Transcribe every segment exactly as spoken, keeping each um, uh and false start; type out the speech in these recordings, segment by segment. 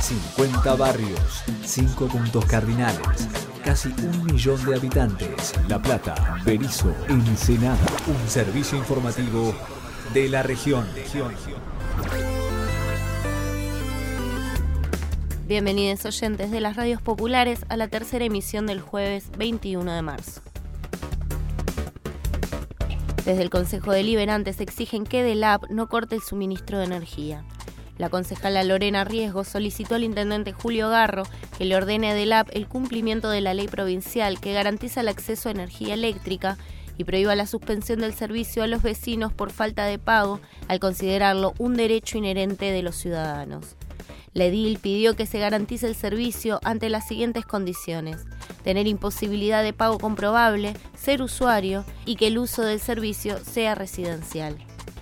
cincuenta barrios, cinco puntos cardinales, casi un millón de habitantes. La Plata, Berisso, Ensenada. Un servicio informativo de la región. Bienvenidos oyentes de las radios populares a la tercera emisión del jueves veintiuno de marzo. Desde el Consejo Deliberante se exigen que DELAP no corte el suministro de energía. La concejala Lorena Riesgo solicitó al intendente Julio Garro que le ordene a DELAP el cumplimiento de la ley provincial que garantiza el acceso a energía eléctrica y prohíba la suspensión del servicio a los vecinos por falta de pago al considerarlo un derecho inherente de los ciudadanos. La edil pidió que se garantice el servicio ante las siguientes condiciones: tener imposibilidad de pago comprobable, ser usuario y que el uso del servicio sea residencial.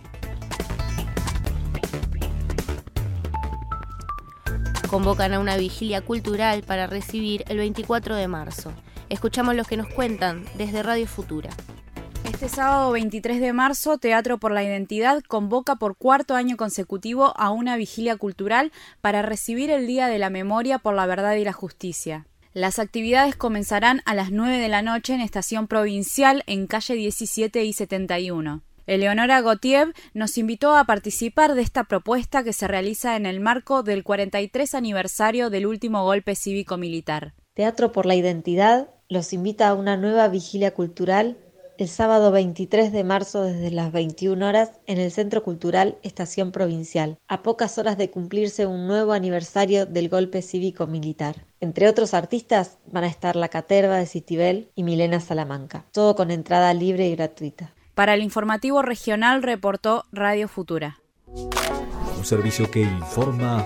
Convocan a una vigilia cultural para recibir el veinticuatro de marzo. Escuchamos los que nos cuentan desde Radio Futura. Este sábado veintitrés de marzo, Teatro por la Identidad convoca por cuarto año consecutivo a una vigilia cultural para recibir el Día de la Memoria por la Verdad y la Justicia. Las actividades comenzarán a las nueve de la noche en Estación Provincial en calle diecisiete y setenta y uno. Eleonora Gotiev nos invitó a participar de esta propuesta que se realiza en el marco del cuarenta y tres aniversario del último golpe cívico-militar. Teatro por la Identidad los invita a una nueva vigilia cultural el sábado veintitrés de marzo desde las veintiuna horas en el Centro Cultural Estación Provincial, a pocas horas de cumplirse un nuevo aniversario del golpe cívico-militar. Entre otros artistas van a estar La Caterva de Citibel y Milena Salamanca, todo con entrada libre y gratuita. Para el informativo regional reportó Radio Futura. Un servicio que informa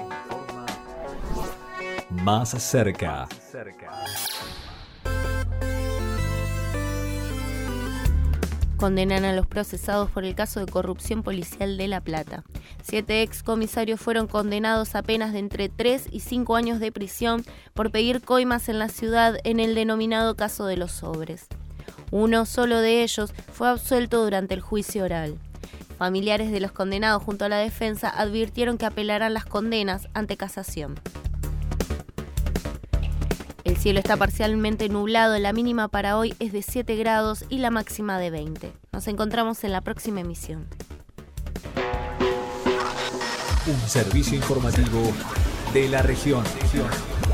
más cerca. Condenan a los procesados por el caso de corrupción policial de La Plata. Siete excomisarios fueron condenados a penas de entre tres y cinco años de prisión por pedir coimas en la ciudad en el denominado caso de los sobres. Uno solo de ellos fue absuelto durante el juicio oral. Familiares de los condenados junto a la defensa advirtieron que apelarán las condenas ante casación. El cielo está parcialmente nublado, la mínima para hoy es de siete grados y la máxima de veinte. Nos encontramos en la próxima emisión. Un servicio informativo de la región.